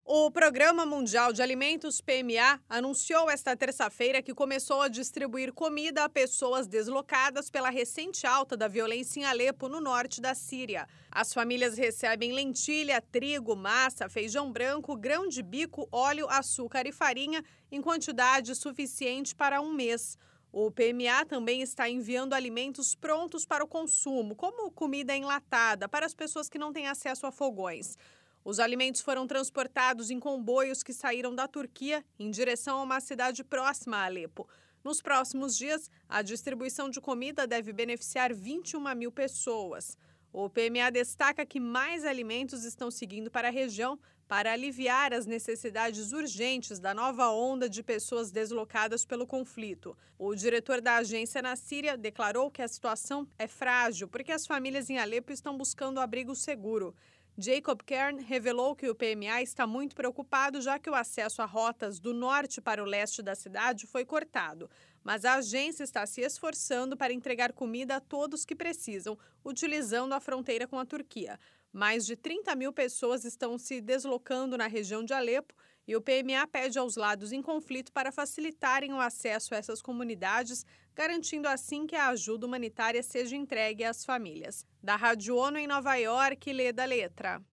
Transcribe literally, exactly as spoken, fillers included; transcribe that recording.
O Programa Mundial de Alimentos, P M A, anunciou esta terça-feira que começou a distribuir comida a pessoas deslocadas pela recente alta da violência em Alepo, no norte da Síria. As famílias recebem lentilha, trigo, massa, feijão branco, grão de bico, óleo, açúcar e farinha em quantidade suficiente para um mês. O P M A também está enviando alimentos prontos para o consumo, como comida enlatada, para as pessoas que não têm acesso a fogões. Os alimentos foram transportados em comboios que saíram da Turquia em direção a uma cidade próxima a Alepo. Nos próximos dias, a distribuição de comida deve beneficiar vinte e uma mil pessoas. O P M A destaca que mais alimentos estão seguindo para a região para aliviar as necessidades urgentes da nova onda de pessoas deslocadas pelo conflito. O diretor da agência na Síria declarou que a situação é frágil porque as famílias em Alepo estão buscando abrigo seguro. Jacob Kern revelou que o P M A está muito preocupado, já que o acesso a rotas do norte para o leste da cidade foi cortado. Mas a agência está se esforçando para entregar comida a todos que precisam, utilizando a fronteira com a Turquia. Mais de trinta mil pessoas estão se deslocando na região de Alepo e o P M A pede aos lados em conflito para facilitarem o acesso a essas comunidades, garantindo assim que a ajuda humanitária seja entregue às famílias. Da Rádio ONU em Nova York, Leda Letra.